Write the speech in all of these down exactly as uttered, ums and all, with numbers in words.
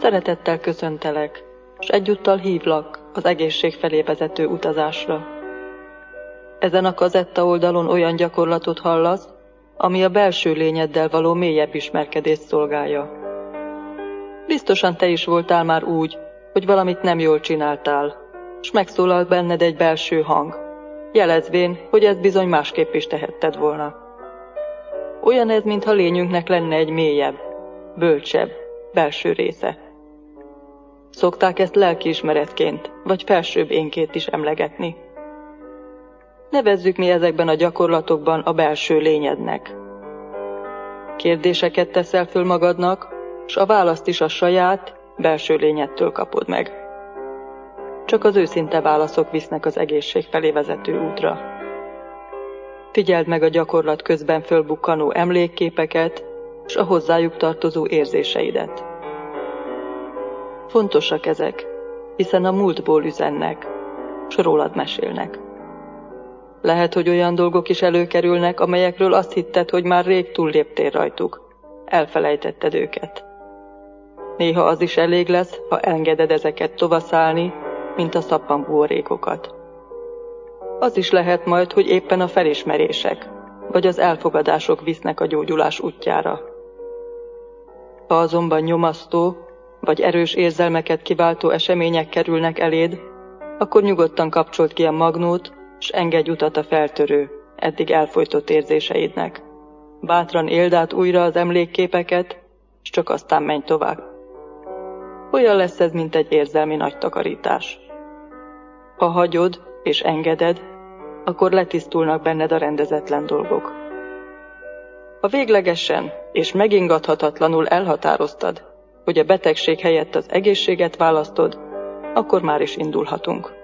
Szeretettel köszöntelek, s egyúttal hívlak az egészség felé vezető utazásra. Ezen a kazetta oldalon olyan gyakorlatot hallasz, ami a belső lényeddel való mélyebb ismerkedést szolgálja. Biztosan te is voltál már úgy, hogy valamit nem jól csináltál, s megszólalt benned egy belső hang, jelezvén, hogy ezt bizony másképp is tehetted volna. Olyan ez, mintha lényünknek lenne egy mélyebb, bölcsebb, belső része. Szokták ezt lelkiismeretként, vagy felsőbb énként is emlegetni. Nevezzük mi ezekben a gyakorlatokban a belső lényednek. Kérdéseket teszel föl magadnak, s a választ is a saját, belső lényedtől kapod meg. Csak az őszinte válaszok visznek az egészség felé vezető útra. Figyeld meg a gyakorlat közben fölbukkanó emlékképeket, s a hozzájuk tartozó érzéseidet. Fontosak ezek, hiszen a múltból üzennek, s rólad mesélnek. Lehet, hogy olyan dolgok is előkerülnek, amelyekről azt hitted, hogy már rég túlléptél rajtuk. Elfelejtetted őket. Néha az is elég lesz, ha engeded ezeket tovaszálni, mint a szappanbuborékokat. Az is lehet majd, hogy éppen a felismerések, vagy az elfogadások visznek a gyógyulás útjára. Ha azonban nyomasztó, vagy erős érzelmeket kiváltó események kerülnek eléd, akkor nyugodtan kapcsold ki a magnót, s engedj utat a feltörő, eddig elfojtott érzéseidnek. Bátran éld át újra az emlékképeket, s csak aztán menj tovább. Olyan lesz ez, mint egy érzelmi nagy takarítás. Ha hagyod és engeded, akkor letisztulnak benned a rendezetlen dolgok. Ha véglegesen és megingathatatlanul elhatároztad, hogy a betegség helyett az egészséget választod, akkor már is indulhatunk.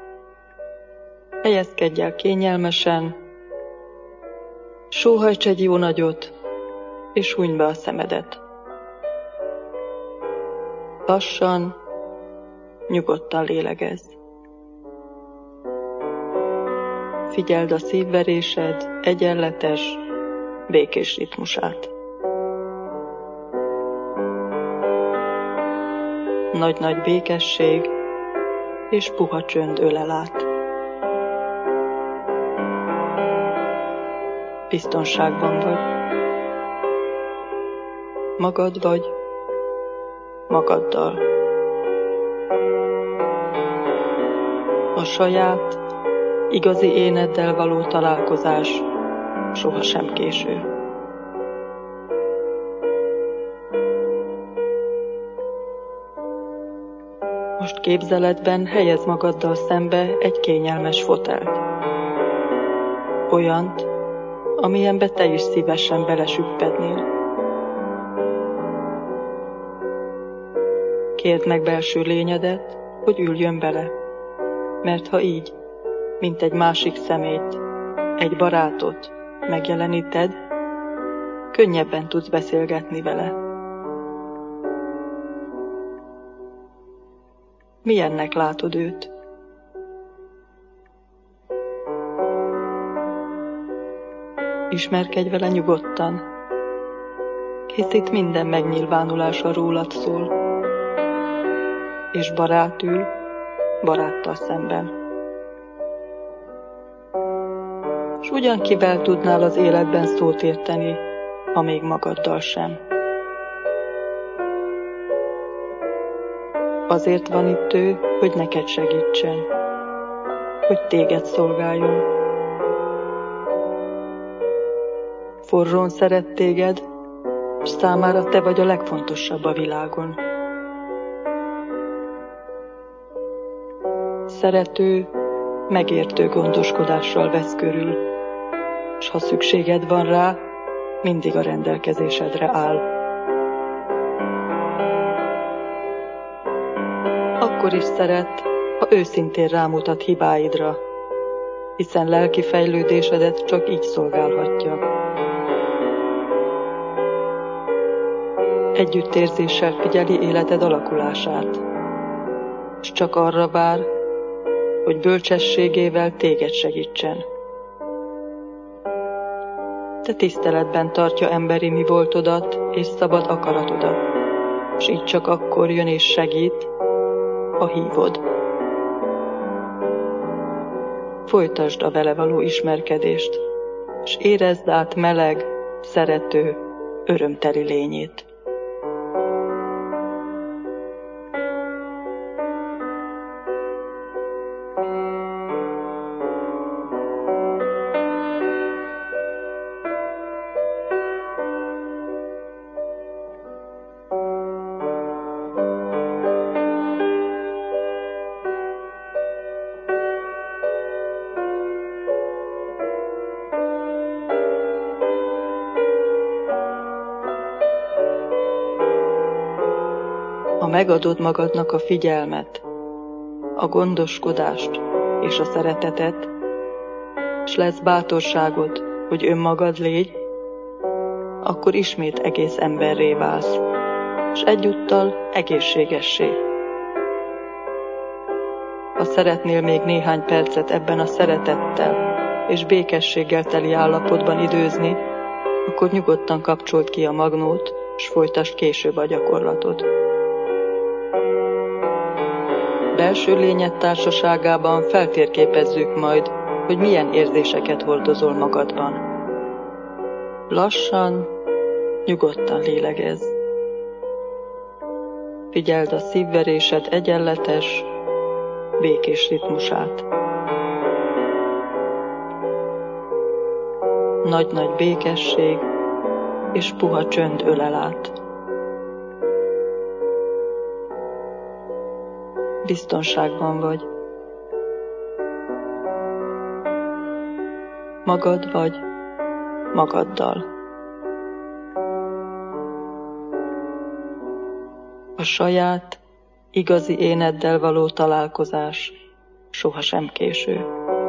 Helyezkedj el kényelmesen, sóhajts egy jó nagyot, és hunyd be a szemedet. Lassan, nyugodtan lélegezz. Figyeld a szívverésed egyenletes, békés ritmusát. Nagy-nagy békesség és puha csönd ölel át. Biztonságban vagy. Magad vagy, magaddal. A saját, igazi éneddel való találkozás sohasem késő. Most képzeletben helyezd magaddal szembe egy kényelmes fotelt. Olyant, amilyenbe te is szívesen belesüppednél. Kérd meg belső lényedet, hogy üljön bele, mert ha így, mint egy másik szemét, egy barátot megjeleníted, könnyebben tudsz beszélgetni vele. Milyennek látod őt? Ismerkedj vele nyugodtan, hisz itt minden megnyilvánulása rólad szól, és barát ül, baráttal szemben. S ugyan kivel tudnál az életben szót érteni, ha még magaddal sem? Azért van itt ő, hogy neked segítsen, hogy téged szolgáljon. Forrón szeret téged, és számára te vagy a legfontosabb a világon. Szerető, megértő gondoskodással vesz körül, és ha szükséged van rá, mindig a rendelkezésedre áll. Akkor is szeret, ha őszintén rámutat hibáidra, hiszen lelki fejlődésedet csak így szolgálhatja. Együttérzéssel figyeli életed alakulását, és csak arra vár, hogy bölcsességével téged segítsen. Te tiszteletben tartja emberi mi voltodat és szabad akaratodat, s így csak akkor jön és segít, ha hívod. Folytasd a vele való ismerkedést, s érezd át meleg, szerető, örömteli lényét. Ha megadod magadnak a figyelmet, a gondoskodást és a szeretetet, s lesz bátorságod, hogy önmagad légy, akkor ismét egész emberré válsz, s egyúttal egészségessé. Ha szeretnél még néhány percet ebben a szeretettel és békességgel teli állapotban időzni, akkor nyugodtan kapcsold ki a magnót, s folytasd később a gyakorlatot. Belső lényed társaságában feltérképezzük majd, hogy milyen érzéseket hordozol magadban. Lassan, nyugodtan lélegezz. Figyeld a szívverésed egyenletes, békés ritmusát. Nagy-nagy békesség és puha csönd ölel át. Biztonságban vagy. Magad vagy, magaddal. A saját, igazi éneddel való találkozás sohasem késő.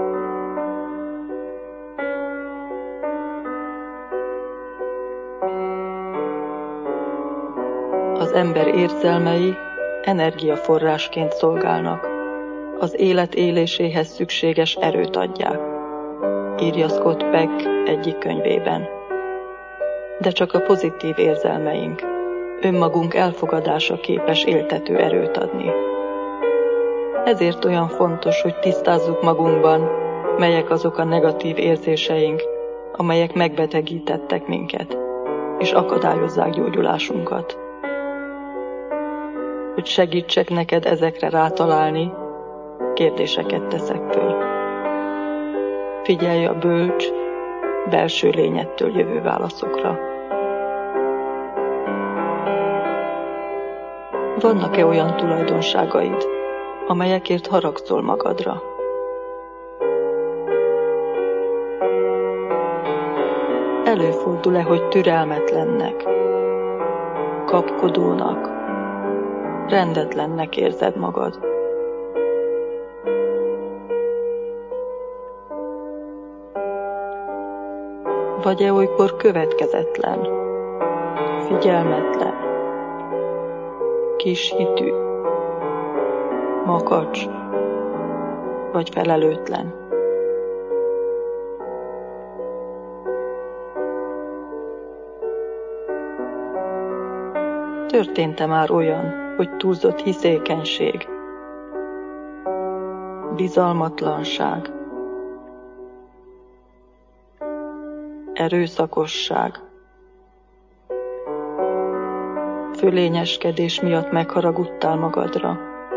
Az ember érzelmei energiaforrásként szolgálnak, az élet éléséhez szükséges erőt adják, írja Scott Peck egyik könyvében. De csak a pozitív érzelmeink, önmagunk elfogadása képes éltető erőt adni. Ezért olyan fontos, hogy tisztázzuk magunkban, melyek azok a negatív érzéseink, amelyek megbetegítettek minket, és akadályozzák gyógyulásunkat. Hogy segítsek neked ezekre rátalálni, kérdéseket teszek föl. Figyelj a bölcs, belső lényedtől jövő válaszokra. Vannak-e olyan tulajdonságaid, amelyekért haragszol magadra? Előfordul-e, hogy türelmetlennek, kapkodónak, rendetlennek érzed magad? Vagy-e olykor következetlen, figyelmetlen, kishitű, makacs vagy felelőtlen? Történt-e már olyan, hogy túlzott hiszékenység, bizalmatlanság, erőszakosság, fölényeskedés miatt megharagudtál magadra?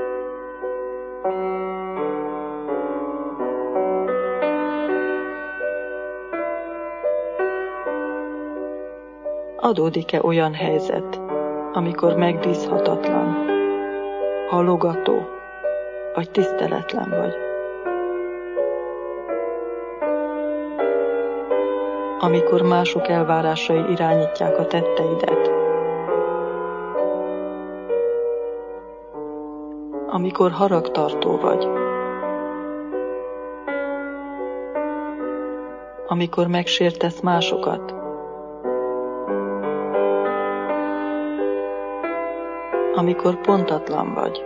Adódik-e olyan helyzet, amikor megbízhatatlan, halogató vagy tiszteletlen vagy? Amikor mások elvárásai irányítják a tetteidet? Amikor haragtartó vagy? Amikor megsértesz másokat? Amikor pontatlan vagy?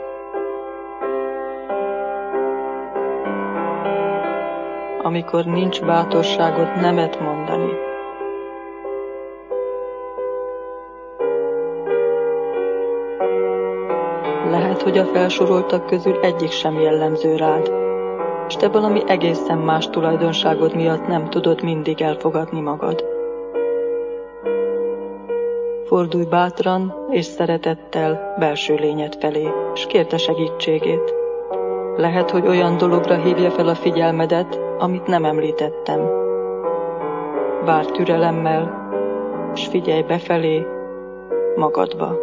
Amikor nincs bátorságod nemet mondani? hogy a felsoroltak közül egyik sem jellemző rád, és te valami egészen más tulajdonságod miatt nem tudod mindig elfogadni magad. Fordulj bátran és szeretettel belső lényed felé, és kérte segítségét. Lehet, hogy olyan dologra hívja fel a figyelmedet, amit nem említettem. Várj türelemmel, és figyelj befelé, magadba.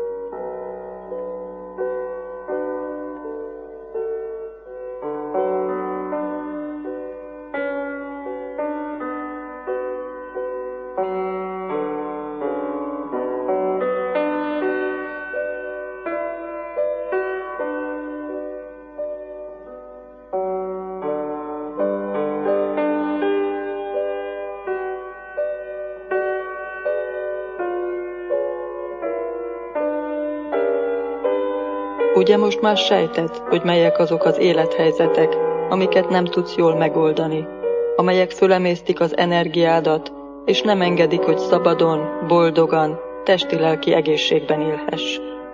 Ugye most már sejted, hogy melyek azok az élethelyzetek, amiket nem tudsz jól megoldani, amelyek fölemésztik az energiádat, és nem engedik, hogy szabadon, boldogan, testi-lelki egészségben élhess.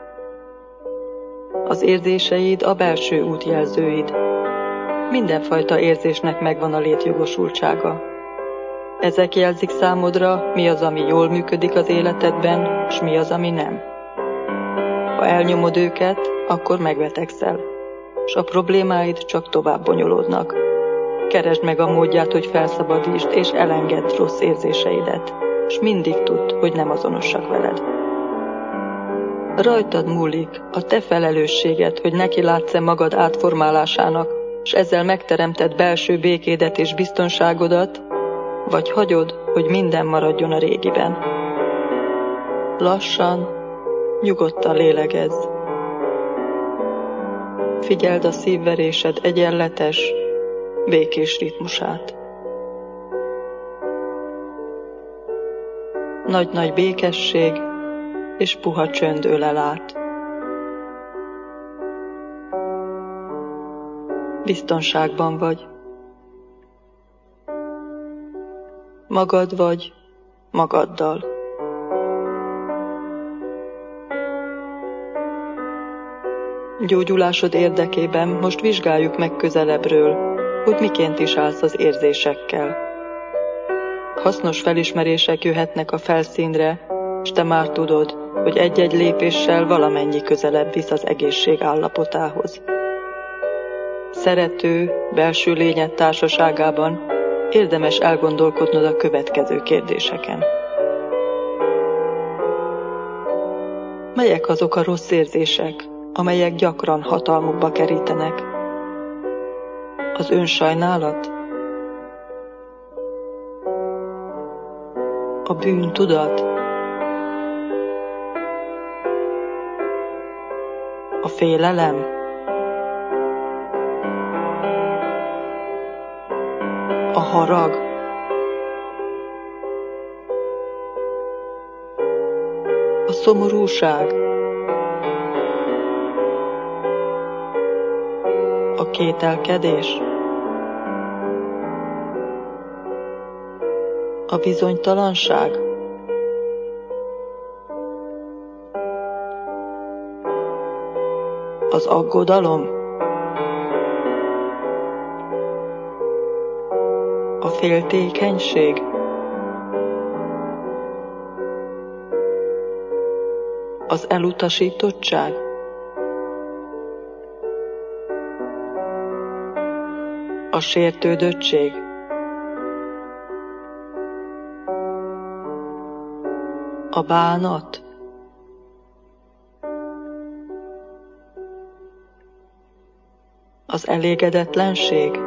Az érzéseid a belső útjelzőid. Mindenfajta érzésnek megvan a létjogosultsága. Ezek jelzik számodra, mi az, ami jól működik az életedben, és mi az, ami nem. Ha elnyomod őket, akkor megbetegszel, és a problémáid csak tovább bonyolódnak. Keresd meg a módját, hogy felszabadítsd és elengedd rossz érzéseidet, és mindig tudd, hogy nem azonosak veled. Rajtad múlik a te felelősséged, hogy neki látsz-e magad átformálásának, és ezzel megteremted belső békédet és biztonságodat, vagy hagyod, hogy minden maradjon a régiben. Lassan, nyugodtan lélegezz. Figyeld a szívverésed egyenletes, békés ritmusát. Nagy-nagy békesség és puha csönd ölel át. Biztonságban vagy. Magad vagy, magaddal. Gyógyulásod érdekében most vizsgáljuk meg közelebbről, hogy miként is állsz az érzésekkel. Hasznos felismerések jöhetnek a felszínre, és te már tudod, hogy egy-egy lépéssel valamennyi közelebb visz az egészség állapotához. Szerető, belső lényed társaságában érdemes elgondolkodnod a következő kérdéseken. Melyek azok a rossz érzések, amelyek gyakran hatalmukba kerítenek? Az önsajnálat? A bűntudat? A félelem? A harag? A szomorúság? A kételkedés? A bizonytalanság? Az aggodalom? A féltékenység? Az elutasítottság? A sértődöttség? A bánat? Az elégedetlenség?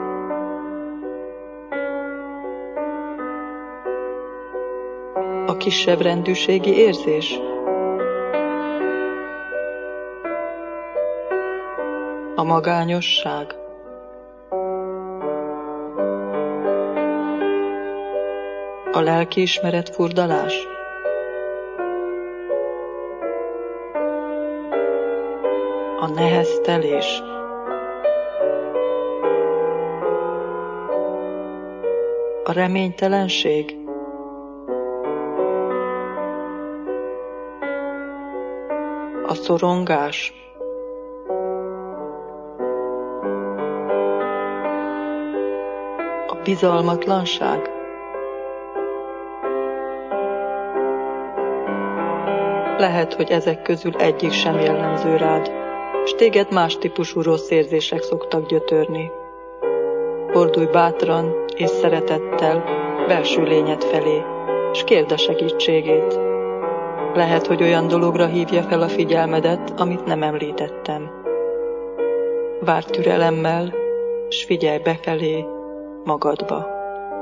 A kisebbrendűségi érzés? A magányosság? A lelkiismeret furdalás? A neheztelés? A reménytelenség? A szorongás? Bizalmatlanság? Lehet, hogy ezek közül egyik sem jellemző rád, s téged más típusú rossz érzések szoktak gyötörni. Fordulj bátran és szeretettel belső lényed felé, s kérd a segítségét. Lehet, hogy olyan dologra hívja fel a figyelmedet, amit nem említettem. Várj türelemmel, s figyelj befelé, magadba.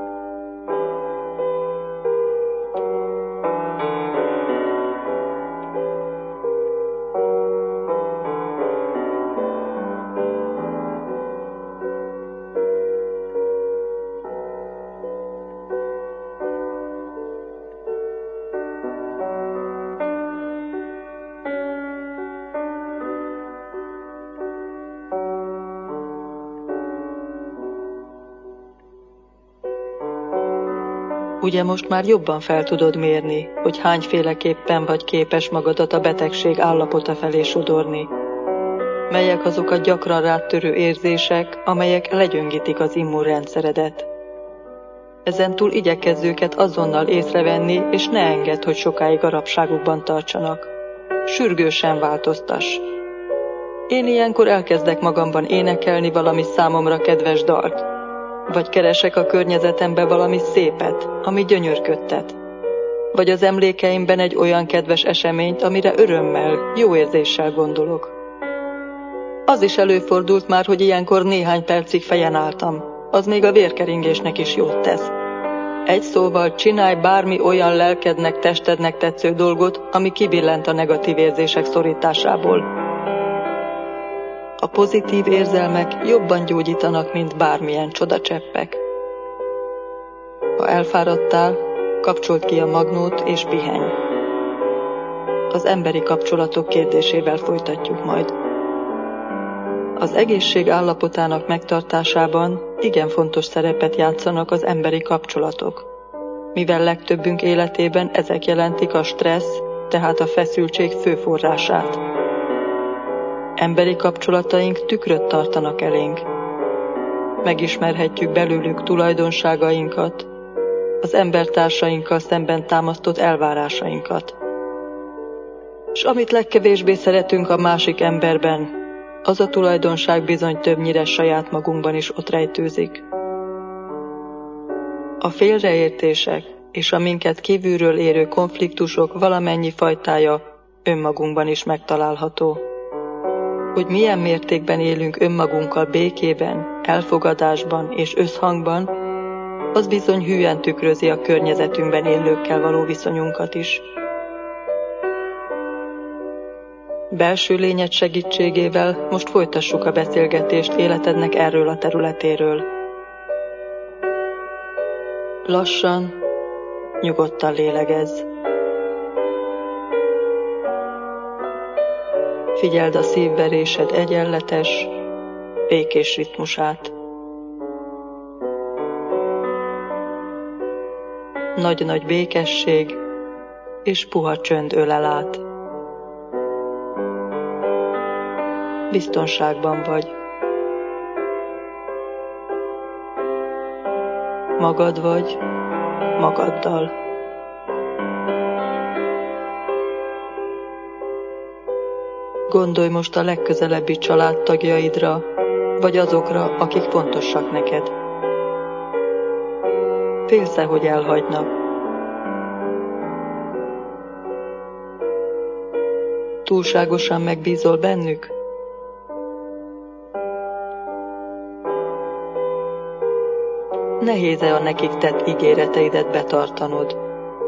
Ugye most már jobban fel tudod mérni, hogy hányféleképpen vagy képes magadat a betegség állapota felé sodorni. Melyek azok a gyakran rád törő érzések, amelyek legyöngítik az immunrendszeredet. Ezentúl igyekezz őket azonnal észrevenni, és ne engedd, hogy sokáig a rabságukban tartsanak. Sürgősen változtass. Én ilyenkor elkezdek magamban énekelni valami számomra kedves dalt, vagy keresek a környezetembe valami szépet, ami gyönyörködtet, vagy az emlékeimben egy olyan kedves eseményt, amire örömmel, jó érzéssel gondolok. Az is előfordult már, hogy ilyenkor néhány percig fejen álltam, az még a vérkeringésnek is jót tesz. Egy szóval csinálj bármi olyan lelkednek, testednek tetsző dolgot, ami kibillent a negatív érzések szorításából. A pozitív érzelmek jobban gyógyítanak, mint bármilyen csodacseppek. Ha elfáradtál, kapcsold ki a magnót és pihenj. Az emberi kapcsolatok kérdésével folytatjuk majd. Az egészség állapotának megtartásában igen fontos szerepet játszanak az emberi kapcsolatok, mivel legtöbbünk életében ezek jelentik a stressz, tehát a feszültség fő forrását. Emberi kapcsolataink tükröt tartanak elénk. Megismerhetjük belőlük tulajdonságainkat, az embertársainkkal szemben támasztott elvárásainkat. És amit legkevésbé szeretünk a másik emberben, az a tulajdonság bizony többnyire saját magunkban is ott rejtőzik. A félreértések és a minket kívülről érő konfliktusok valamennyi fajtája önmagunkban is megtalálható. Hogy milyen mértékben élünk önmagunkkal békében, elfogadásban és összhangban, az bizony hűen tükrözi a környezetünkben élőkkel való viszonyunkat is. Belső lényed segítségével most folytassuk a beszélgetést életednek erről a területéről. Lassan, nyugodtan lélegezz. Figyeld a szívverésed egyenletes, békés ritmusát. Nagy-nagy békesség és puha csönd ölel át. Biztonságban vagy. Magad vagy, magaddal. Gondolj most a legközelebbi családtagjaidra, vagy azokra, akik fontosak neked. Félsz-e, hogy elhagynak? Túlságosan megbízol bennük? Nehéz-e a nekik tett ígéreteidet betartanod?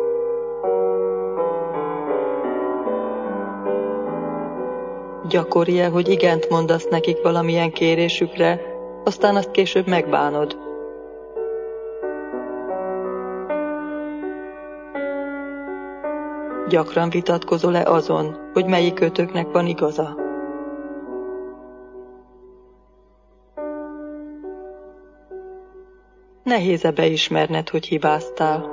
Gyakori-e, hogy igent mondasz nekik valamilyen kérésükre, aztán azt később megbánod? Gyakran vitatkozol-e azon, hogy melyik kötöknek van igaza? Nehéz-e beismerned, hogy hibáztál?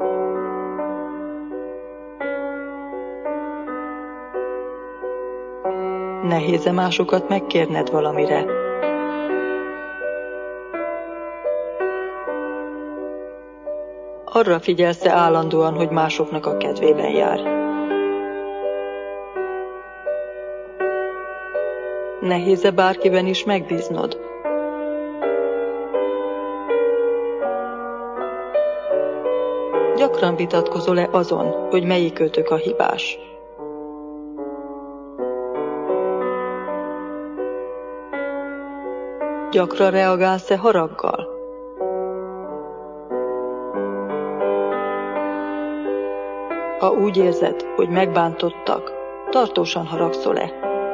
Nehéz-e másokat megkérned valamire? Arra figyelsz-e állandóan, hogy másoknak a kedvében jár? Nehéz-e bárkiben is megbíznod? Gyakran vitatkozol-e azon, hogy melyikőtök a hibás? Gyakran reagálsz-e haraggal? Ha úgy érzed, hogy megbántottak, tartósan haragszol-e?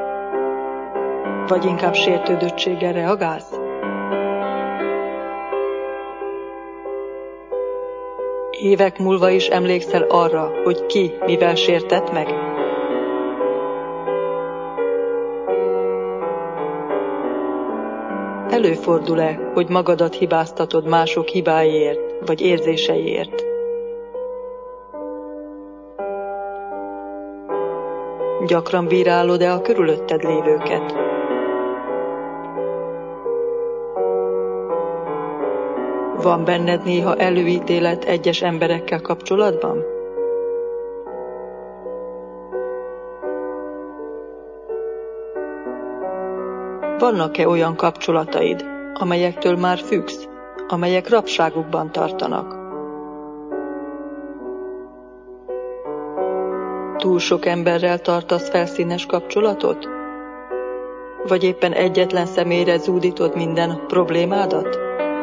Vagy inkább sértődöttséggel reagálsz? Évek múlva is emlékszel arra, hogy ki mivel sértett meg? Előfordul-e, hogy magadat hibáztatod mások hibáiért vagy érzéseiért? Gyakran bírálod-e a körülötted lévőket? Van benned néha előítélet egyes emberekkel kapcsolatban? Vannak-e olyan kapcsolataid, amelyektől már függsz, amelyek rabságukban tartanak? Túl sok emberrel tartasz felszínes kapcsolatot? Vagy éppen egyetlen személyre zúdítod minden problémádat?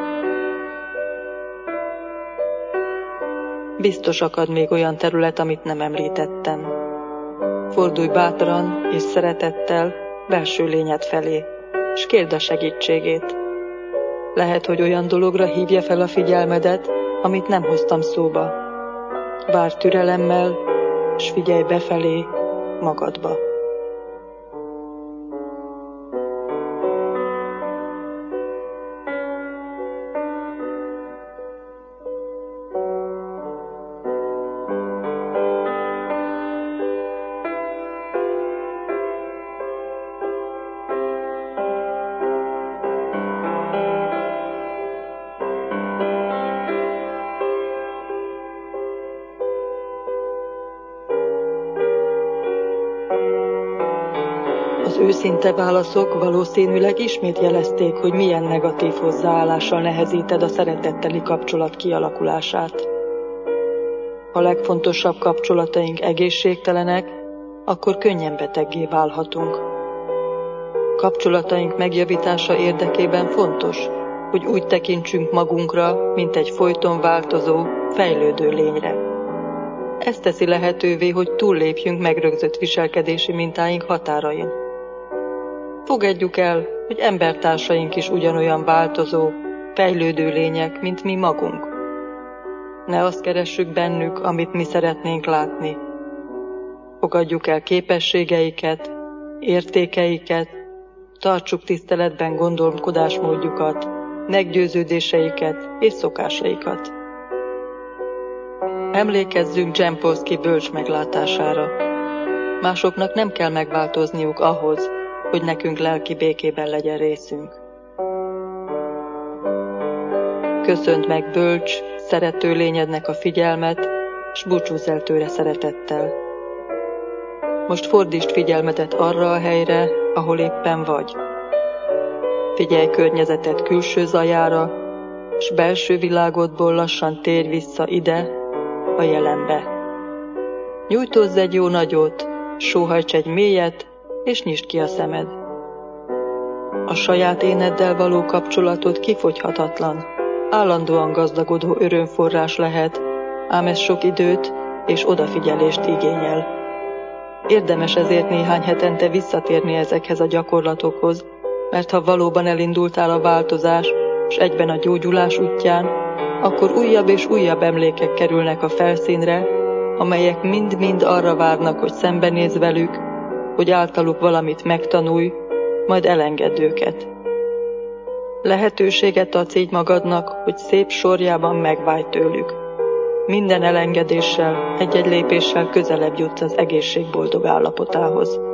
Biztos akad még olyan terület, amit nem említettem. Fordulj bátran és szeretettel belső lényed felé, s kérd a segítségét. Lehet, hogy olyan dologra hívja fel a figyelmedet, amit nem hoztam szóba. Várj türelemmel, s figyelj befelé, magadba. Az őszinte válaszok valószínűleg ismét jelezték, hogy milyen negatív hozzáállással nehezíted a szeretetteli kapcsolat kialakulását. Ha a legfontosabb kapcsolataink egészségtelenek, akkor könnyen beteggé válhatunk. Kapcsolataink megjavítása érdekében fontos, hogy úgy tekintsünk magunkra, mint egy folyton változó, fejlődő lényre. Ez teszi lehetővé, hogy túllépjünk megrögzött viselkedési mintáink határain. Fogadjuk el, hogy embertársaink is ugyanolyan változó, fejlődő lények, mint mi magunk. Ne azt keressük bennük, amit mi szeretnénk látni. Fogadjuk el képességeiket, értékeiket, tartsuk tiszteletben gondolkodásmódjukat, meggyőződéseiket és szokásaikat. Emlékezzünk Jampolsky bölcs meglátására. Másoknak nem kell megváltozniuk ahhoz, hogy nekünk lelki békében legyen részünk. Köszönd meg bölcs, szerető lényednek a figyelmet, s búcsúzz el tőle szeretettel. Most fordítsd figyelmedet arra a helyre, ahol éppen vagy. Figyelj környezeted külső zajára, s belső világodból lassan térj vissza ide, a jelenbe. Nyújtózz egy jó nagyot, sóhajts egy mélyet, és nyisd ki a szemed. A saját éneddel való kapcsolatod kifogyhatatlan, állandóan gazdagodó örömforrás lehet, ám ez sok időt és odafigyelést igényel. Érdemes ezért néhány hetente visszatérni ezekhez a gyakorlatokhoz, mert ha valóban elindultál a változás, és egyben a gyógyulás útján, akkor újabb és újabb emlékek kerülnek a felszínre, amelyek mind-mind arra várnak, hogy szembenézz velük, hogy általuk valamit megtanulj, majd elengedd őket. Lehetőséget adsz így magadnak, hogy szép sorjában megválj tőlük. Minden elengedéssel, egy-egy lépéssel közelebb jutsz az egészség boldog állapotához.